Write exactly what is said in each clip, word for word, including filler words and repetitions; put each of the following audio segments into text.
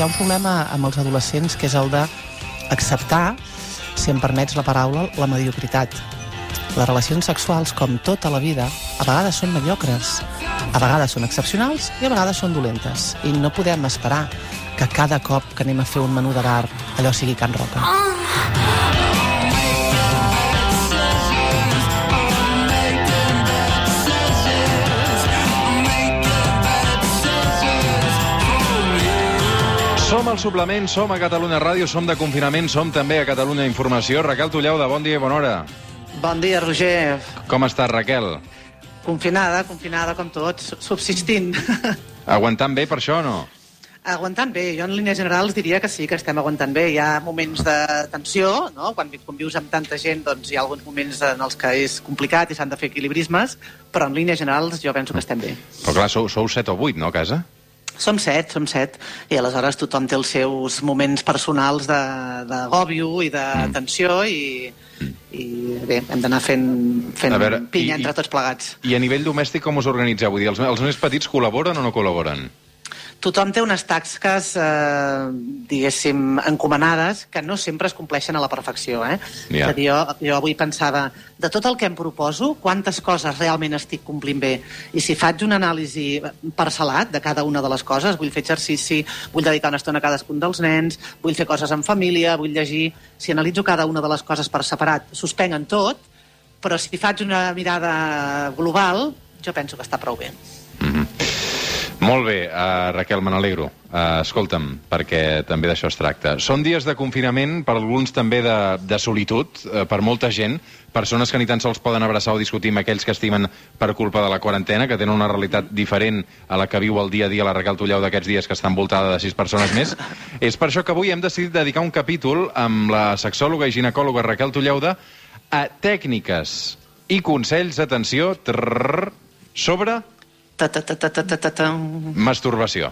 ha un problema amb els adolescents que és el d'acceptar, si em permets la paraula, la mediocritat. Les relacions sexuals, com tota la vida, a vegades són mediocres, a vegades són excepcionals i a vegades són dolentes. I no podem esperar que cada cop que anem a fer un menú de bar allò sigui Can Roca. Som al Suplement, som a Catalunya Ràdio, som de confinament, som també a Catalunya Informació. Raquel Tullauda, bon dia i bona hora. Bon dia, Roger. Com estàs, Raquel? Confinada, confinada com tots, subsistint. Aguantant bé per això o no? Aguantant bé. Jo en línies generals diria que sí, que estem aguantant bé. Hi ha moments de tensió, no? Quan convius amb tanta gent, doncs hi ha alguns moments en els que és complicat i s'han de fer equilibrismes, però en línies generals jo penso que estem bé. Però clar, sou, sou set o vuit, no, a casa? Som set, som set, i aleshores tothom té els seus moments personals d'agòbio i de mm. tensió i, mm. i bé, hem d'anar fent, fent veure, pinya i, entre tots plegats. I a nivell domèstic com us organitzeu? Vull dir, els, els més petits col·laboren o no col·laboren? Tothom té unes tasques, eh, diguéssim, encomanades, que no sempre es compleixen a la perfecció. Eh? Ja. És a dir, jo, jo avui pensava, de tot el que em proposo, quantes coses realment estic complint bé? I si faig una anàlisi parcel·lat de cada una de les coses, vull fer exercici, vull dedicar una estona a cadascun dels nens, vull fer coses en família, vull llegir... Si analitzo cada una de les coses per separat, suspenc en tot, però si faig una mirada global, jo penso que està prou bé. Mm-hmm. Molt bé, uh, Raquel, me n'alegro. Uh, escolta'm, perquè també d'això es tracta. Són dies de confinament, per alguns també de, de solitud, uh, per molta gent, persones que ni tan sols poden abraçar o discutir amb aquells que estimen per culpa de la quarantena, que tenen una realitat diferent a la que viu el dia a dia la Raquel Tullauda d'aquests dies, que està envoltada de sis persones més. És per això que avui hem decidit dedicar un capítol amb la sexòloga i ginecòloga Raquel Tullauda a tècniques i consells, atenció, trrr, sobre... Ta, ta, ta, ta, ta, ta, ta. masturbació.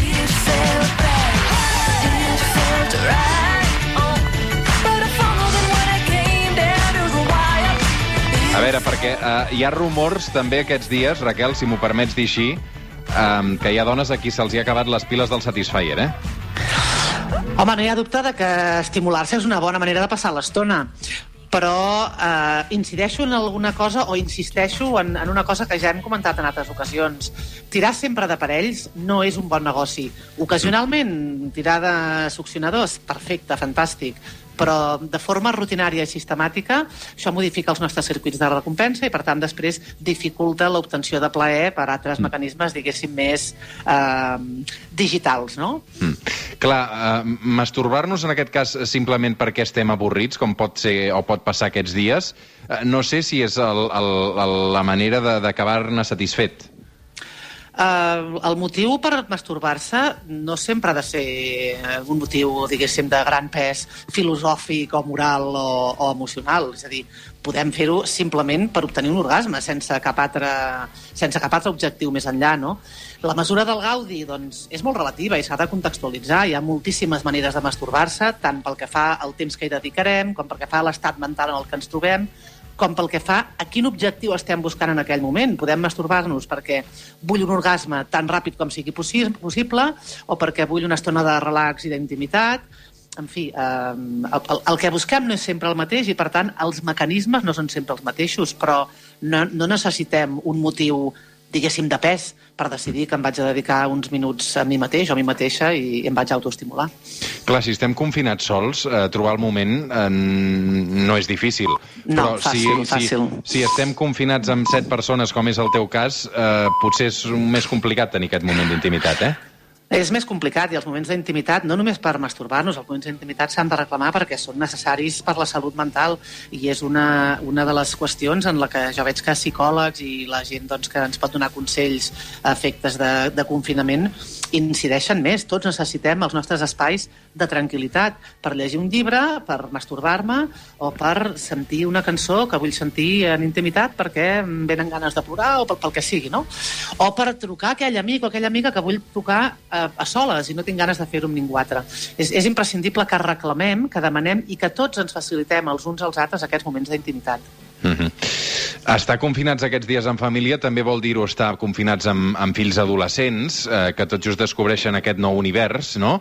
A veure, perquè uh, hi ha rumors també aquests dies, Raquel, si m'ho permets dir així, um, que hi ha dones a qui se'ls hi ha acabat les piles del Satisfyer, eh? Home, no hi ha dubte de que estimular-se és una bona manera de passar l'estona. Però eh, incideixo en alguna cosa o insisteixo en, en una cosa que ja hem comentat en altres ocasions. Tirar sempre d'aparells no és un bon negoci. Ocasionalment, tirar de succionadors, perfecte, fantàstic, però de forma rutinària i sistemàtica això modifica els nostres circuits de recompensa i, per tant, després dificulta l'obtenció de plaer per altres mm. mecanismes, diguéssim, més eh, digitals, no? Mm. Clar, uh, masturbar-nos en aquest cas simplement perquè estem avorrits, com pot ser o pot passar aquests dies, uh, no sé si és el, el, el, la manera d'acabar-ne satisfet. Uh, el motiu per masturbar-se no sempre ha de ser un motiu, diguéssim, de gran pes filosòfic o moral o, o emocional. És a dir, podem fer-ho simplement per obtenir un orgasme, sense cap altre, sense cap altre objectiu més enllà, no? La mesura del gaudi, doncs, és molt relativa i s'ha de contextualitzar. Hi ha moltíssimes maneres de masturbar-se, tant pel que fa al temps que hi dedicarem, com pel que fa a l'estat mental en el que ens trobem, com pel que fa a quin objectiu estem buscant en aquell moment. Podem masturbar-nos perquè vull un orgasme tan ràpid com sigui possi possible o perquè vull una estona de relax i d'intimitat. En fi, eh, el, el que busquem no és sempre el mateix i, per tant, els mecanismes no són sempre els mateixos, però no, no necessitem un motiu, diguéssim, de pes per decidir que em vaig a dedicar uns minuts a mi mateix o a mi mateixa i em vaig autoestimular. Clar, si estem confinats sols, eh, trobar el moment eh, no és difícil. No, però fàcil, si, fàcil. Si, si estem confinats amb set persones, com és el teu cas, eh, potser és més complicat tenir aquest moment d'intimitat, eh? És més complicat, i els moments d'intimitat, no només per masturbar-nos, els moments d'intimitat s'han de reclamar perquè són necessaris per la salut mental i és una, una de les qüestions en la que jo veig que psicòlegs i la gent doncs, que ens pot donar consells a efectes de, de confinament incideixen més. Tots necessitem els nostres espais de tranquil·litat per llegir un llibre, per masturbar-me o per sentir una cançó que vull sentir en intimitat perquè em venen ganes de plorar o pel, pel que sigui, no? O per trucar a aquell amic o aquella amiga que vull trucar a, a soles i no tinc ganes de fer-ho amb ningú altre. És, és imprescindible que reclamem, que demanem i que tots ens facilitem els uns als altres aquests moments d'intimitat. Mm-hmm. Estar confinats aquests dies en família també vol dir-ho estar confinats amb, amb fills adolescents, eh, que tot just descobreixen aquest nou univers, no?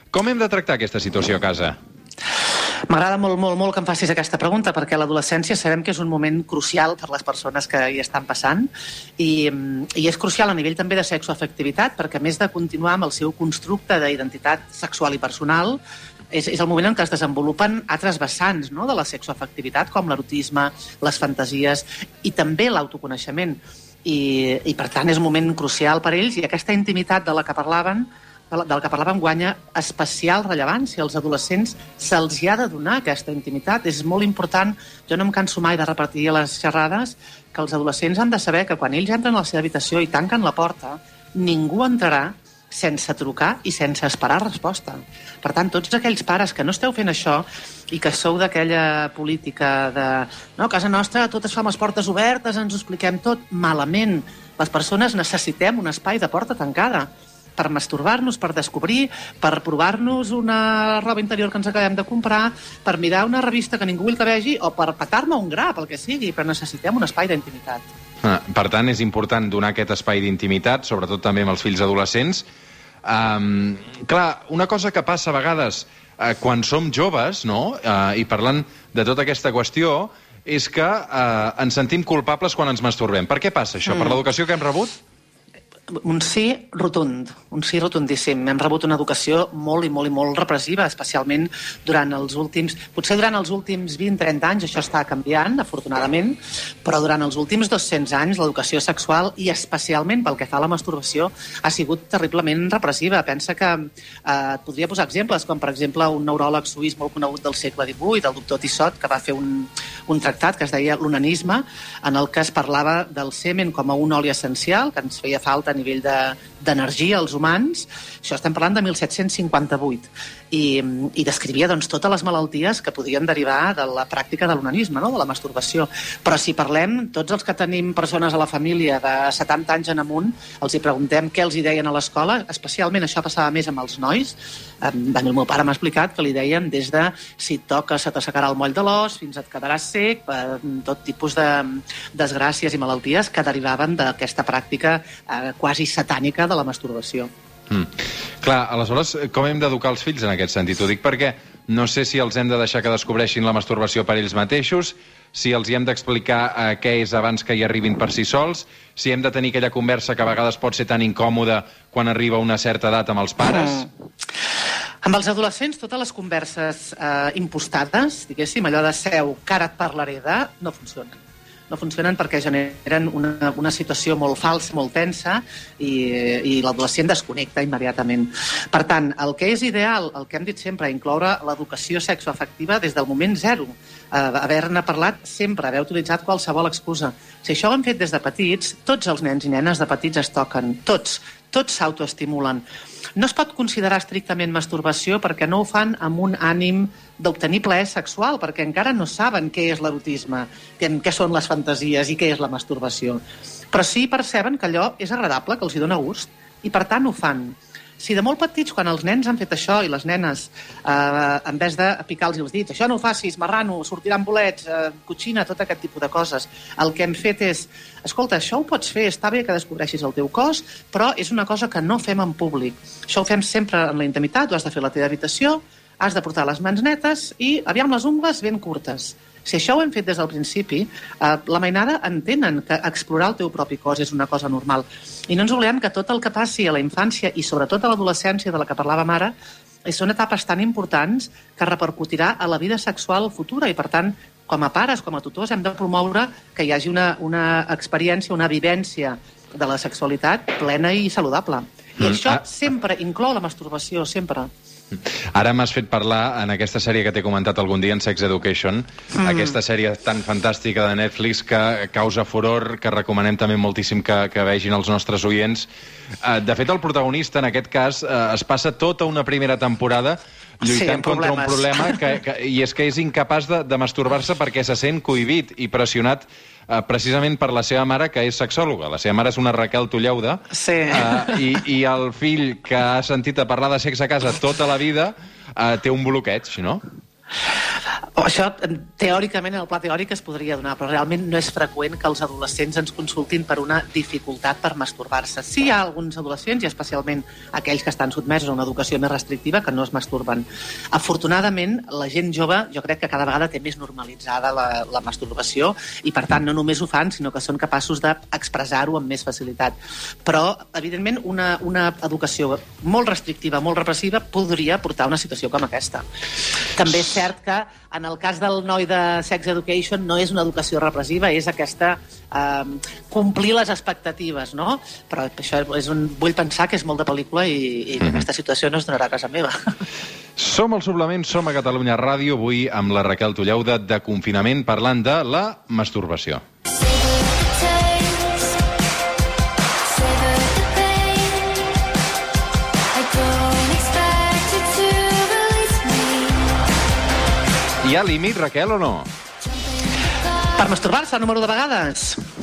Com hem de tractar aquesta situació a casa? M'agrada molt, molt, molt que em facis aquesta pregunta, perquè l'adolescència sabem que és un moment crucial per les persones que hi estan passant i, i és crucial a nivell també de sexoafectivitat, perquè a més de continuar amb el seu constructe d'identitat sexual i personal, és, és el moment en què es desenvolupen altres vessants, no?, de la sexoafectivitat, com l'erotisme, les fantasies i també l'autoconeixement. I, i per tant és un moment crucial per ells, i aquesta intimitat de la que parlaven del que parlàvem guanya especial rellevància. Als adolescents se'ls hi ha de donar aquesta intimitat. És molt important, jo no em canso mai de repetir a les xerrades, que els adolescents han de saber que quan ells entren a la seva habitació i tanquen la porta, ningú entrarà sense trucar i sense esperar resposta. Per tant, tots aquells pares que no esteu fent això i que sou d'aquella política de no, a casa nostra tot es fa amb les portes obertes, ens ho expliquem tot, malament. Les persones necessitem un espai de porta tancada per masturbar-nos, per descobrir, per provar-nos una roba interior que ens acabem de comprar, per mirar una revista que ningú vull que vegi, o per petar-me un gra, pel que sigui, però necessitem un espai d'intimitat. Ah, per tant, és important donar aquest espai d'intimitat, sobretot també amb els fills adolescents. Um, clar, una cosa que passa a vegades eh, quan som joves, no?, eh, i parlant de tota aquesta qüestió, és que eh, ens sentim culpables quan ens masturbem. Per què passa això? Mm. Per l'educació que hem rebut? Un sí rotund, un sí rotundíssim. Hem rebut una educació molt i molt i molt repressiva, especialment durant els últims... Potser durant els últims vint trenta anys això està canviant, afortunadament, però durant els últims dos-cents anys l'educació sexual, i especialment pel que fa a la masturbació, ha sigut terriblement repressiva. Pensa que eh, et podria posar exemples, com per exemple un neuròleg suís molt conegut del segle divuit, el doctor Tissot, que va fer un, un tractat que es deia l'onanisme, en el que es parlava del semen com a un oli essencial, que ens feia falta a nivell d'energia als humans. Això estem parlant de mil set-cents cinquanta-vuit. I, i descrivia doncs, totes les malalties que podien derivar de la pràctica de l'onanisme, no?, de la masturbació. Però si parlem, tots els que tenim persones a la família de setanta anys en amunt, els hi preguntem què els hi deien a l'escola, especialment això passava més amb els nois. El meu pare m'ha explicat que li deien des de si et toca se t'assecarà el moll de l'os, fins et quedaràs sec, tot tipus de desgràcies i malalties que derivaven d'aquesta pràctica eh, quasi satànica de la masturbació. Mm. Clar, aleshores, com hem d'educar els fills en aquest sentit? Ho dic perquè no sé si els hem de deixar que descobreixin la masturbació per ells mateixos, si els hi hem d'explicar eh, què és abans que hi arribin per si sols, si hem de tenir aquella conversa que a vegades pot ser tan incòmoda quan arriba una certa edat amb els pares. Mm. Amb els adolescents, totes les converses eh, impostades, diguéssim, allò de seu, que ara et parlaré de, no funcionen. No funcionen perquè generen una, una situació molt falsa, molt tensa, i, i l'adolescent desconnecta immediatament. Per tant, el que és ideal, el que hem dit sempre, incloure l'educació sexoafectiva des del moment zero, eh, haver-ne parlat sempre, haver utilitzat qualsevol excusa. Si això ho hem fet des de petits, tots els nens i nenes de petits es toquen, tots, tots s'autoestimulen. No es pot considerar estrictament masturbació perquè no ho fan amb un ànim d'obtenir plaer sexual, perquè encara no saben què és l'erotisme, què són les fantasies i què és la masturbació. Però sí perceben que allò és agradable, que els hi dona gust, i per tant ho fan. Si de molt petits, quan els nens han fet això i les nenes, eh, en vez de picar-los els dits, això no ho facis, marrano, sortiran bolets, eh, cotxina, tot aquest tipus de coses, el que hem fet és, escolta, això ho pots fer, està bé que descobreixis el teu cos, però és una cosa que no fem en públic. Això ho fem sempre en la intimitat, ho has de fer a la teva habitació, has de portar les mans netes i, aviam, les ungles ben curtes. Si això ho hem fet des del principi, eh, la mainada entenen que explorar el teu propi cos és una cosa normal. I no ens oblidem que tot el que passi a la infància i sobretot a l'adolescència de la que parlàvem ara són etapes tan importants que repercutirà a la vida sexual futura i, per tant, com a pares, com a tutors, hem de promoure que hi hagi una, una experiència, una vivència de la sexualitat plena i saludable. I mm. això sempre inclou la masturbació, sempre. Ara m'has fet parlar en aquesta sèrie que t'he comentat algun dia, en Sex Education, mm. aquesta sèrie tan fantàstica de Netflix que causa furor, que recomanem també moltíssim que, que vegin els nostres oients. De fet, el protagonista, en aquest cas, es passa tota una primera temporada lluitant sí, contra un problema que, que, i és que és incapaç de, de masturbar-se perquè se sent cohibit i pressionat Uh, precisament per la seva mare, que és sexòloga. La seva mare és una Raquel Tullauda, sí. uh, i, i el fill que ha sentit a parlar de sexe a casa tota la vida uh, té un bloqueig, no? Això, teòricament, en el pla teòric es podria donar, però realment no és freqüent que els adolescents ens consultin per una dificultat per masturbar-se. Sí hi ha alguns adolescents, i especialment aquells que estan sotmesos a una educació més restrictiva, que no es masturben. Afortunadament, la gent jove, jo crec que cada vegada té més normalitzada la, la masturbació, i per tant no només ho fan, sinó que són capaços d'expressar-ho amb més facilitat. Però, evidentment, una, una educació molt restrictiva, molt repressiva, podria portar a una situació com aquesta. També és cert que en el cas del noi de Sex Education no és una educació repressiva, és aquesta eh, complir les expectatives, no? Però això és un, vull pensar que és molt de pel·lícula i, i mm-hmm. aquesta situació no es donarà a casa meva. Som al Suplement, som a Catalunya Ràdio, avui amb la Raquel Tullauda de confinament, parlant de la masturbació. Hi ha límit, Raquel, o no? Per masturbar-se, el número de vegades?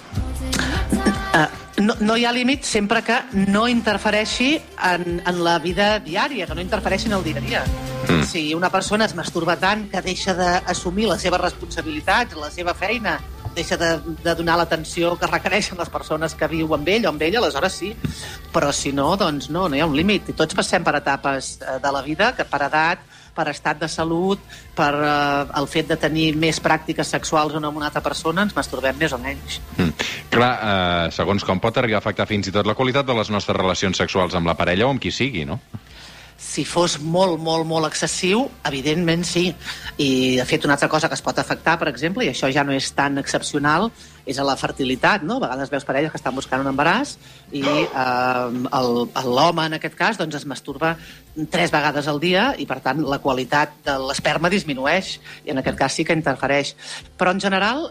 Uh, no, no hi ha límit sempre que no interfereixi en, en la vida diària, que no interfereixi en el dia a dia. Mm. Si una persona es masturba tant que deixa d'assumir les seves responsabilitats, la seva feina, deixa de, de donar l'atenció que requereixen les persones que viu amb ell o amb ella, aleshores sí. Però si no, doncs no, no hi ha un límit. I tots passem per etapes de la vida, que per edat, per estat de salut, per eh, el fet de tenir més pràctiques sexuals amb una altra persona, ens masturbem més o menys. Mm. Clar, eh, segons com pot arribar a afectar fins i tot la qualitat de les nostres relacions sexuals amb la parella o amb qui sigui, no? Si fos molt, molt, molt excessiu, evidentment sí. I, de fet, una altra cosa que es pot afectar, per exemple, i això ja no és tan excepcional, és a la fertilitat, no? A vegades veus parelles que estan buscant un embaràs i eh, l'home, en aquest cas, doncs es masturba tres vegades al dia i, per tant, la qualitat de l'esperma disminueix i, en aquest cas, sí que interfereix. Però, en general,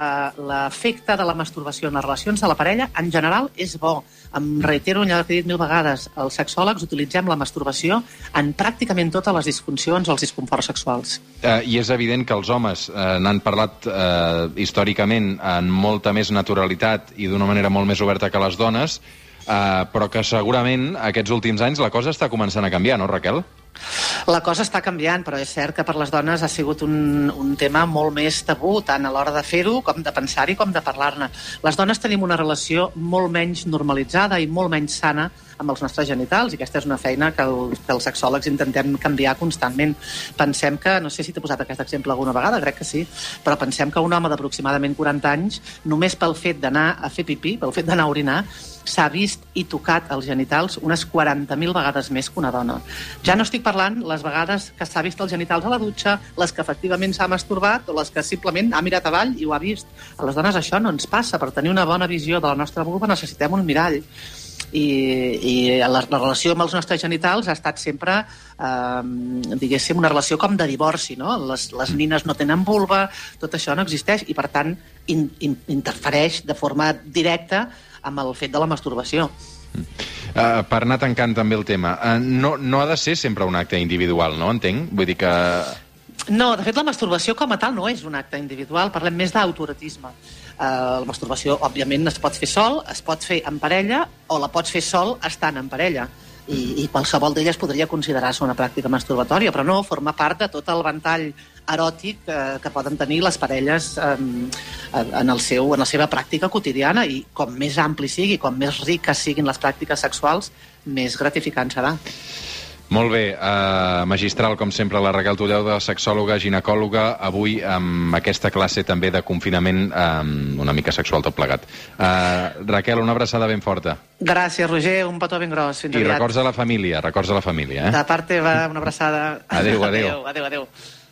l'efecte de la masturbació en les relacions de la parella, en general, és bo. Em reitero, ja l'he dit mil vegades, els sexòlegs utilitzem la masturbació en pràcticament totes les disfuncions o els disconforts sexuals. Uh, I és evident que els homes uh, n'han parlat uh, històricament en molta més naturalitat i d'una manera molt més oberta que les dones, uh, però que segurament aquests últims anys la cosa està començant a canviar, no, Raquel? La cosa està canviant, però és cert que per les dones ha sigut un, un tema molt més tabú, tant a l'hora de fer-ho, com de pensar-hi, com de parlar-ne. Les dones tenim una relació molt menys normalitzada i molt menys sana amb els nostres genitals, i aquesta és una feina que, el, que els sexòlegs intentem canviar constantment. Pensem que, no sé si t'he posat aquest exemple alguna vegada, crec que sí, però pensem que un home d'aproximadament quaranta anys, només pel fet d'anar a fer pipí, pel fet d'anar a orinar, s'ha vist i tocat els genitals unes quaranta mil vegades més que una dona. Ja no estic parlant les vegades que s'ha vist els genitals a la dutxa, les que efectivament s'ha masturbat o les que simplement ha mirat avall i ho ha vist. A les dones això no ens passa. Per tenir una bona visió de la nostra vulva necessitem un mirall. I, i la, la relació amb els nostres genitals ha estat sempre, eh, diguéssim, una relació com de divorci, no? Les, les nines no tenen vulva, tot això no existeix i, per tant, in, in, interfereix de forma directa amb el fet de la masturbació. Uh, per anar tancant també el tema, uh, no, no ha de ser sempre un acte individual, no? Entenc? Vull dir que... No, de fet, la masturbació com a tal no és un acte individual, parlem més d'autoerotisme. Uh, la masturbació, òbviament, es pot fer sol, es pot fer en parella, o la pots fer sol estant en parella. I, i qualsevol d'elles podria considerar-se una pràctica masturbatòria, però no, forma part de tot el ventall eròtic que, que poden tenir les parelles um, en, el seu, en la seva pràctica quotidiana, i com més ampli sigui, com més riques siguin les pràctiques sexuals, més gratificant serà. Molt bé, uh, magistral, com sempre, la Raquel Tullauda, sexòloga, ginecòloga, avui amb aquesta classe també de confinament um, una mica sexual tot plegat. Uh, Raquel, una abraçada ben forta. Gràcies, Roger, un petó ben gros. Fins I aviat. records a la família, records a la família. Eh? De part teva, una abraçada. Adéu, adéu. Adéu, adéu, adéu.